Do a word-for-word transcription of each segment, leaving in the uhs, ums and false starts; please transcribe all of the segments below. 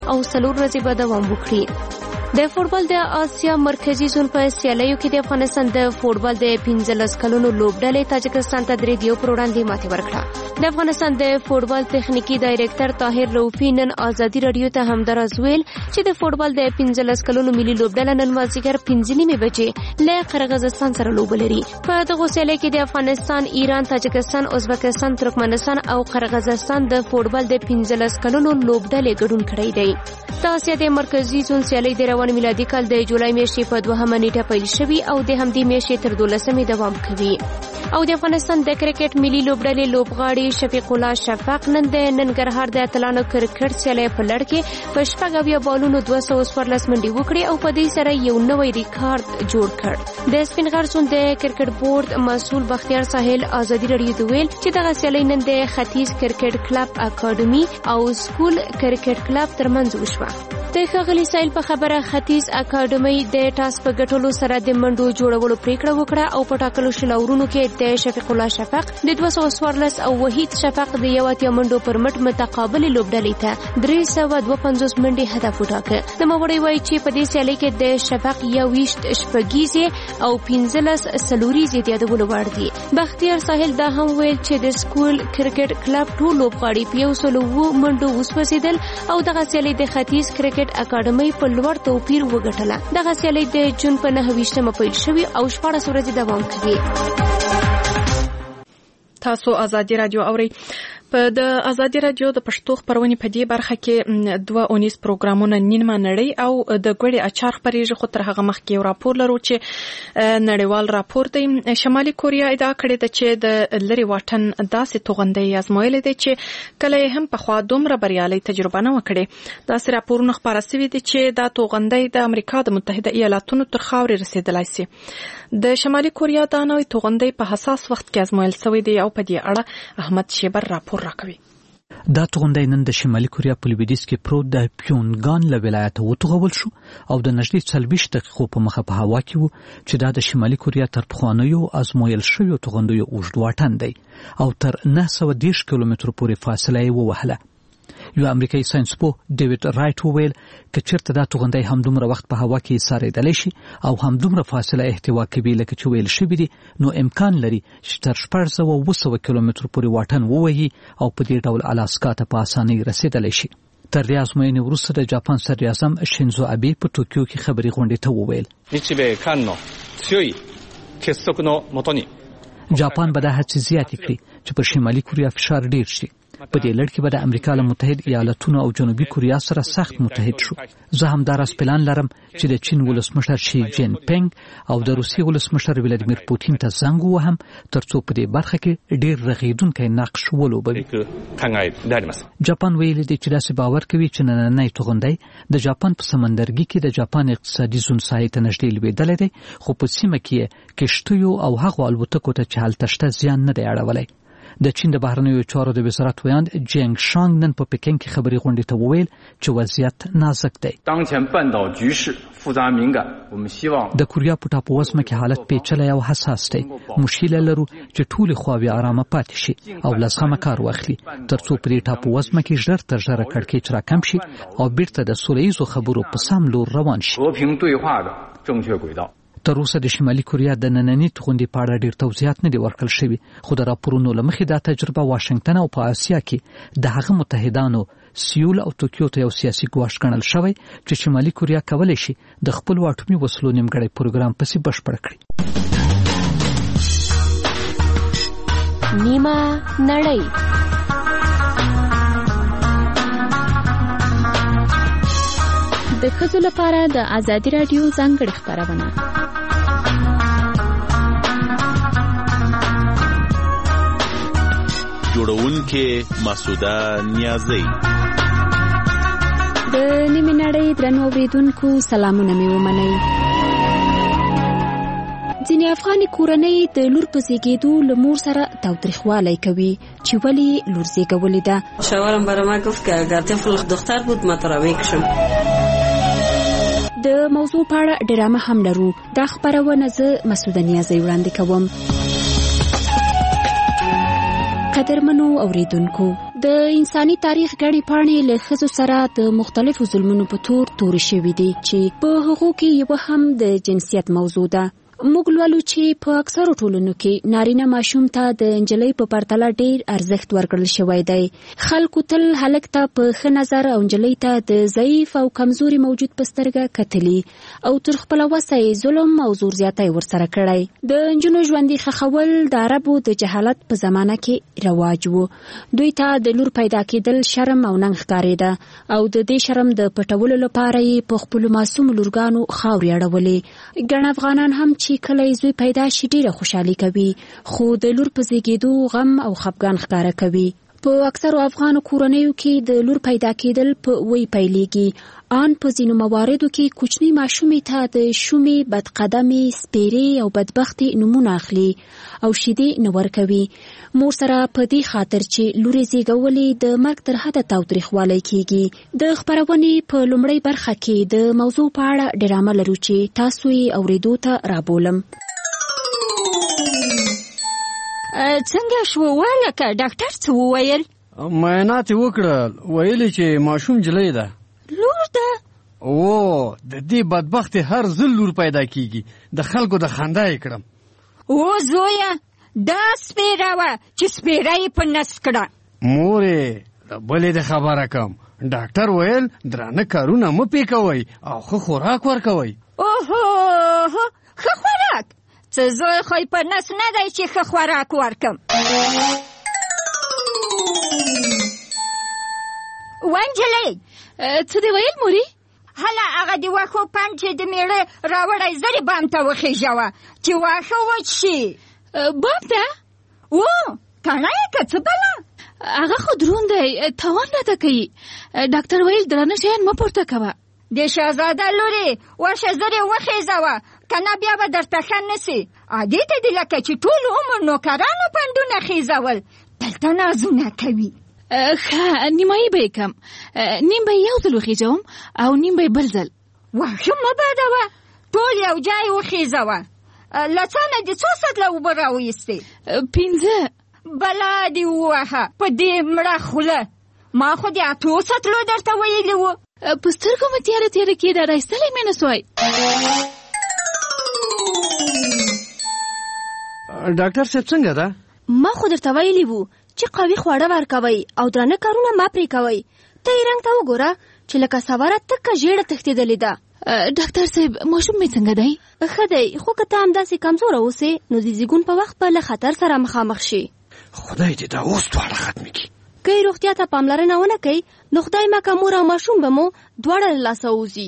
او څلور ورځې به دوام وکړي. د فوټبال د آسیا مرکزی زون په سیالیو کې د افغانستان د فوټبال د پنځلس کلونو لوبډلې تاجکستان ته درې دیو پر وړاندې ماتې ورکړه. د افغانستان د فوټبال تخنیکی ډایریکټر طاهر رؤفي نن ازادي رادیو ته همداراز ویل چې د فوټبال د پنځلس کلونو ملي لوبډله نن مازدیګر پنځه نیمې بجې له قرغیزستان سره لوبه لري. په دغه سیالۍ کې د افغانستان، ایران، تاجکستان، ازبکستان، ترکمنستان او قرغیزستان د فوټبال د پنځلس کلونو لوبډلې ګډون کړی دی. د آسیا د مرکزی زون سیالۍ د روان میلادي کال د جولای میاشتې په دوهمه نیټه پیل شوي او د همدې میاشتې تر دولسمې دوام کوي. او د افغانستان د کرکټ ملي لوبډلې لوبغاړي شفیق الله شفق نن د ننګرهار د اتلانو کرکټ سیالۍ په لړ کې په شپږ اویا بالونو دوه سوه څوارلس منډې وکړې او په دې سره یو نوی ریکارډ جوړ کړ. د سپین غر زون د کرکټ بورډ مسؤل بختیار ساحل ازادي رادیو ته ویل چې دغه سیالۍ نن د ختیځ کرکټ کلب اکاډمي او سکول کرکټ کلب ترمنځ وشوه. د ښاغلي ساحل په خبره ختیځ اکاډمي د ټاس په ګټلو سره د منډو جوړولو پریکړه وکړه او په ټاکلو شل اورونو کې د شفیق الله شفق د دوه سوه څوارلس او وحید شفق د یو اتیا منډو پر مټ متقابل لوبډلې ته درې سوه دوه پنځوس منډې هدف وټاکه. نوموړی وایي چې په دې سیالۍ کې د شفق یوویشت شپږیزې او پنځلس څلوریزې د یادولو وړ دي. بختیار ساحل دا هم ویل چې د سکول کرکټ کلب ټول لوبغاړي په یو سلو اووه منډو وسوځېدل او دغه سیالۍ د ختیځ کرکټ اکاډمي په لوړ توپیر وګټله. دغه سیالۍ د جون په نهه ویشتمه پیل شوې او شپاړس ورځې دوام کوي. تاسو ازادي رادیو اورئ. په د ازادي رادیو د پښتو خبرونې په دې برخه کې دوه اونیز پروګرامونه نیمه نړۍ او د ګوړې اچار خبرېږي، خو تر هغه مخکې یو راپور لرو چې نړیوال راپور دی. شمالي کوریا ادعا کړې ده چې د لري واټن داسې توغندۍ ازمویلې ده چې کله یې هم پخوا دومره بریالۍ تجربه نه وکړې. داسې راپورونه خپاره سوي دي چې دا توغندۍ د امریکا د متحده ایالاتونو تر خاورې رسېدلی سي. د شمالي کوریا دا نوې توغندۍ په حساس وخت کې ازمویل سوی دی او په دې اړه احمد شیبر راپور راکوي. دا توغندۍ نن د شمالي کوریا په لویدیځ کې پروت د پیونګان له ولایته وتوغول شو او د نږدې څلوېښت دقیقو په مخه په هوا کې وو چې دا د شمالي کوریا تر پخوانیو ازمویل شویو توغندیو اوږد واټن دی او تر نه سوه دېرش کیلومترو پورې فاصله یې ووهله. یو امریکایي ساینسپوه ډیوډ رایټ وویل که چېرته دا توغندۍ همدومره وخت په هوا کې ایسارېدلی شي او همدومره فاصله احتوا کوي لکه چې ویل شوي دي، نو امکان لري چې تر شپږ سوه اووه سوه کیلومترو پورې واټن ووهي او په دې ډول الاسکا ته په اسانۍ رسېدلی شي. تر دې ازموینې وروسته د جاپان صدراعظم شینزو ابي په ټوکیو کې خبري غونډې ته وویل جاپان به دا هڅې زیاتې کړي چې پر شمالي کوریا فشار ډیر شي. په دې لړ کې به د امریکا له متحد ایالاتونو او جنوبي کوریا سره سخت متحد شو. زه همداراز پلان لرم چې د چین ولسمشر شي جین پینګ او د روسیې ولسمشر ولادیمیر پوتین ته زنګ ووهم ترڅو په دې برخه کې ډیر رغېدونکی نقش ولوبوي. جاپان ویلي دی چې داسې باور کوي چې نننۍ توغندۍ د جاپان په سمندرګي کې د جاپان اقتصادي زون ساحې ته نږدې لوېدلی دی، خو په سیمه کې کشتیو او هغو الوتکو ته چې هلته شته زیان نه دی اړولی. د چین د بهرنیو چارو د وزارت ویاند جنګ شانګ نن په پکین کې خبري غونډې ته وویل چې وضعیت نازک دی. د کوریا په ټاپووزمه کې حالت پیچلی او حساس دی. موږ هیله لرو چې ټولې خواوې آرامه پاتې شي او له زغمه کار واخلي ترڅو په دې ټاپووزمه کې ژر تر ژره کړکېچ راکم شي او بیرته د سوله ییزو خبرو په سم لور روان شي. تر اوسه د شمالي کوریا د نننۍ توغندۍ په اړه ډېر توضیحات نه دي ورکړل شوي، خو د راپورونو له مخې دا تجربه واشنګټن او په اسیا کې د هغه متحدانو سیول او ټوکیو ته یو سیاسي ګواښ ګڼل شوی چې شمالي کوریا کولی شي د خپلو اټومي وسلو نیمګړی پروګرام پسې بشپړ کړي. نیمه نړۍ د ښځو لپاره د ازادي رادیو ځانګړې خپرونه. جوړونکې مسعوده نیازی. د نیمې نړۍ درنو اوریدونکو سلامونه مې ومنئ. ځینې افغاني کورنۍ د لور په زیږېدو له مور سره تاوتریخوالی کوي چې ولې لور زیږولې ده. شوهرم برای ما گفت که اگر طفل دختر بود ما تراوی کشم. د موضوع په اړه ډرامه هم لرو. دا خبرونه زه مسعوده نیازی وړاندې کوم. قدرمنو اوریدونکو، د انساني تاریخ غړي پاڼې له ښځو سره د مختلفو ظلمونو په تور تورې شوي دي چې په هغو کې یو هم د جنسیت موضوع ده. موږ لولو چې په اکثرو ټولنو کې نارینه ماشوم ته د انجلۍ په پرتله ډیر ارزښت ورکړل شوی دی. خلکو تل هلک ته په ښه نظر او انجلۍ ته د ضعیف او کمزوري موجود په سترګه کتلي او تر خپله وسه یې ظلم او زور زیاتی ورسره کړی. د نجونو ژوندي ښخول د عربو د جهالت په زمانه کې رواج و. دوی ته د لور پیدا کېدل شرم او ننګ ښکارېده او د دې شرم د پټولو لپاره یې په خپلو معصومو لورګانو خاورې اړولې. ګڼ افغانان هم چې کله یې زوی پیدا شي ډیره خوشحالي کوي، خو د لور په زیږېدو غم او خفګان ښکاره کوي. په اکثرو افغانو کورنیو کې د لور پیدا کېدل په وی پیلېږي. آن په ځینو مواردو کې کوچني ماشومې ته د شومې، بدقدمې، سپیرې او بدبختې نومونه اخلي او شیدې نه ورکوي. مور سره په دې خاطر چې لور یې زیږولې د مرګ تر حده تاوتریخوالی کېږي. د خپرونې په لومړۍ برخه کې د موضوع په اړه ډرامه لرو چې تاسو یې اورېدو ته رابولم. څنګه شو ولکه ډاکټر څه وویل؟ معاینات یې وکړل، ویلي چې ماشوم جلۍ ده. لور ده؟ او د دې بدبختې هر ځل لور پیدا کیږي. د خلکو د خندا یې کړم. او زویه دا سپیره وه چې سپیره یې په نس کړه. مورې بلې د خبره کم، ډاکټر ویل درانه کارونه مه پې کوئ او ښه خوراک ورکوئ. اوهو ښه خوراک؟ څه زوی خو یې په نس نه دی چې ښه خوراک ورکم. ونجلۍ څه دی ویل موري؟ هله هغه د واښو پنډ چې د میړه راوړی زرې بام ته وخېژوه چې واښه وچ شي. بام ته؟ و کڼه یې که څه بله؟ هغه خو دروند دی، تاوان راته کوي. ډاکټر ویل درانه شیان مه پورته کوه. د شهزاده لورې ورشه زرې وخېژوه، که نه بیا به درته ښه نسي. عادي ته دي لکه چې ټول عمر نوکرانو پنډونه خېژول، دلته نازونه کوي. ښه نیمایي به یې کم، نیم به یې یو ځل وخېژوم او نیم به یې بل ځل. واښه مه بادوه، ټول یو ځای وخېژوه. له څا نه دې څو سطله اوبه راویستې؟ پنځه. بلا دې ووهه په دې مړه خوله، ما خو د اتو سطلو درته ویلي وو. په سترګو مې تیاره تیاره کېده، رایستلی مې نه سوی. ډاکټر صاحب څنګه ده؟ ما خو درته ویلي وو چې قوي خواړه ورکوئ او درانه کارونه مه پرې کوئ. ته یې رنګ ته وګوره چې لکه سواره تکه ژېړه تښتېدلې ده. ډاکټر صاحب ماشوم مې څنګه دی؟ ښه دی، خو که ته همداسې کمزوره اوسې نو د زیږون په وخت به له خطر سره مخامخ شي. خدای دې دا اوس دواړه ختمې کړي. که یې روغتیا ته پاملرنه ونه کوي نو خدای مکه مور او ماشوم به مو دواړه له لاسه وځي.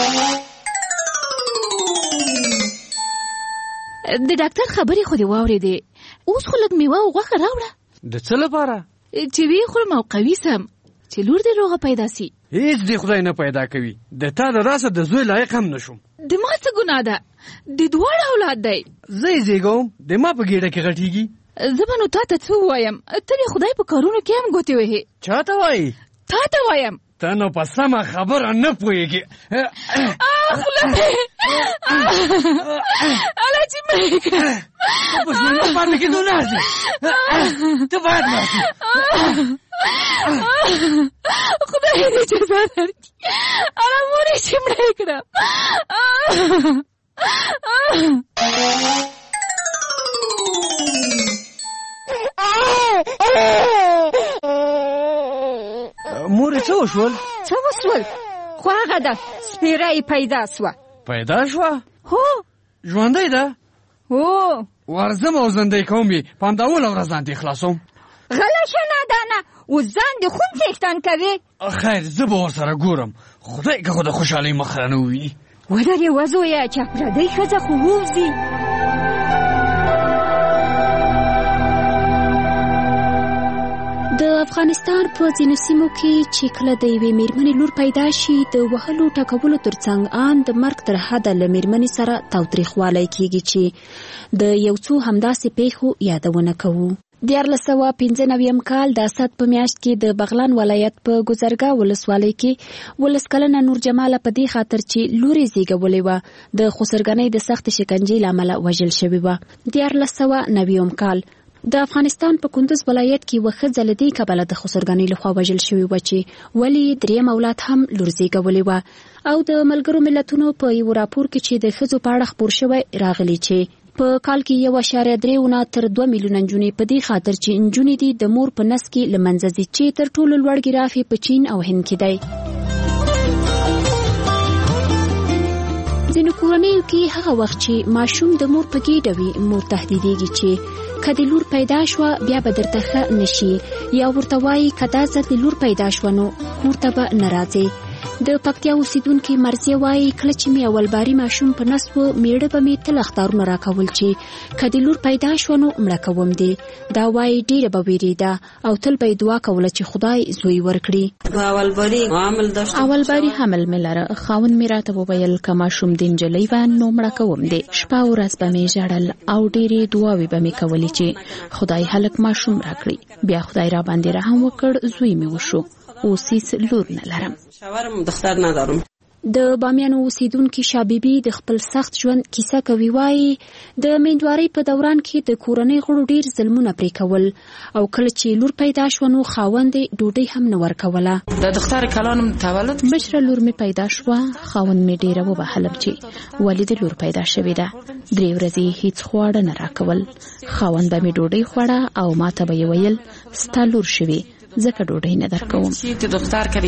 د ډاکټر خبرې خو دې واورېدې، اوس خو لږ میوه او غوښه راوړه. د څه لپاره؟ چې ویې خورم او قوي سم، چې لور دې روغه پیدا سي. هیڅ دې خدای نه پیدا کوي. د تا د راسه د زوی لایق هم نشم. د ما څه ګناه ده؟ د دواړه اولاد دی. زه یې زېږوم، د ما په ګېډه کې غټېږي. زه به نو تا ته څه ووایم؟ ته د خدای په کارونو کې هم ګوتې وهې. چا ته وایي؟ تا ته وایم. ته نو په سمه خبره نه پوهېږې. خوله مې اله چې مې کړه. په ژوند پاتې کېدو نه ارزي. ته باید مړه شې. خدای دې جزا درکړي. اله مور یې چې مړه کړه. مورې څه وشول؟ څه وشول؟ خو هغه ده سپیره یې پیدا سوه. پیدا شوه؟ هو. ژوندۍ ده؟ هو. ورځم او زندۍ کوم یې په همداوله ورځ ځان دې خلاصوم. غله شه نادانه، اوس ځان دې خون څښتن کوې. خیر زه به ورسره ګورم، خدای که خو د خوشحالۍ مخ رانه وویني. ودرې وزویه چې پردۍ ښځه خو ووځي. د افغانستان په ځینو سیمو کې چې کله د یوې میرمنې لور پیدا شي د وهلو ټکولو ترڅنګ آن د مرګ تر حده له میرمنې سره تاوتریخوالی کېږي چې د یو څو همداسې پیښو یادونه کوو. دیارلس سوه پنځه نویم کال د اسد په میاشت کې د بغلان ولایت په ګذرګاه ولسوالۍ کې ولس کلنه نور جماله په دې خاطر چې لور یې زیږولې وه د خسرګنۍ د سختې شکنجې له امله وژل شوې وه. دیارلس سوه نویم کال د افغانستان په کندوز ولایت کې وخت زلدي کبله د خسرګنۍ لخوا وژل شوی و چې ولی دریم اولاد هم لور زیږولې و او د ملګرو ملتونو په یو راپور کې چې د ښځو په اړه خپور شوی راغلی چې په کال کې یو اشاریه درې ونه تر دوه میلیونه نجونې په دې خاطر چې نجونې دي د مور په نس کې لمنځه ځي چې تر ټولو لوړ ګراف په چین او هند کې دی. ځینو کورنیو کې هغه وخت چې ماشوم د مور په ګېډه وي مور تهدیدېږي چې که د لور پیدا شوه بیا به درته ښه نشي یا ورته وایي که دا ځل د لور پیدا شوه نو کور ته به نه راځې. د پکتیا اوسیدونکې مرضیه وایي کله چې مې اول باري ماشوم په نس و میړه به مې تل اخطارونه راکول چې که د لور پیدا شوه نو مړه کوم دی. دا وایي ډېره به ویرېده او تل به یې دعا کوله چې خدای زوی ورکړي. اول باري حمل داشت اول باري حمل مې لره. خاوند مې راته وویل که ماشوم د نجلۍ وه نو مړه کوم دی. شپه ورځ به مې ژړل او ډېرې دعاوې به مې کولې چې خدای هلک ماشوم راکړي. بیا خدای را باندې رحم وکړ زوی مې وشو. اوس هیڅ لور نه لرم. شاورم دختر ندارم. د بامیانو اوسیدونکې شابيبي د خپل سخت ژوند کیسه کوي. وایي د میندوارۍ په دوران کې د کورنۍ غړو ډیر ظلمونه پرې کول او کله چې لور پیدا شوه نو خاوند ډوډۍ هم نه ورکوله. د دختر کلانم تولد مشره لور می پیدا شوه. خاوند می ډیره وبهلم چې والد لور پیدا شوې ده. درې ورځې هیڅ خواړه نه راکول. خاوند به می ډوډۍ خوړه او ماته به یې ویل ستا لور شوې ځکه ډوډۍ نه درکوم. چې دختر کړي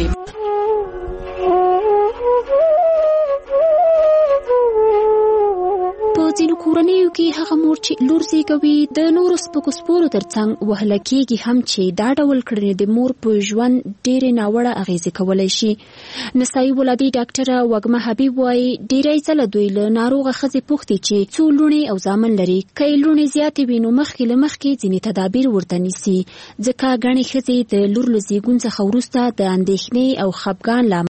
په ځینو کورنیو کې هغه مور چې لور زیږوي د نورو سپکو سپورو ترڅنګ وهله کېږي هم چې دا ډول کړنې د مور په ژوند ډېرې ناوړه اغېزې کولی شي. نسایي ولادي ډاکټره وږمه حبیب وایي ډېری ځله دوی له ناروغه ښځې پوښتي چې څو لوڼې او زامن لري. که یې لوڼې زیاتې وي نو مخکې له مخکې ځینې تدابیر ورته نیسي ځکه ګڼې ښځې د لور له زیږون څخه وروسته د اندېښنې او خپګان له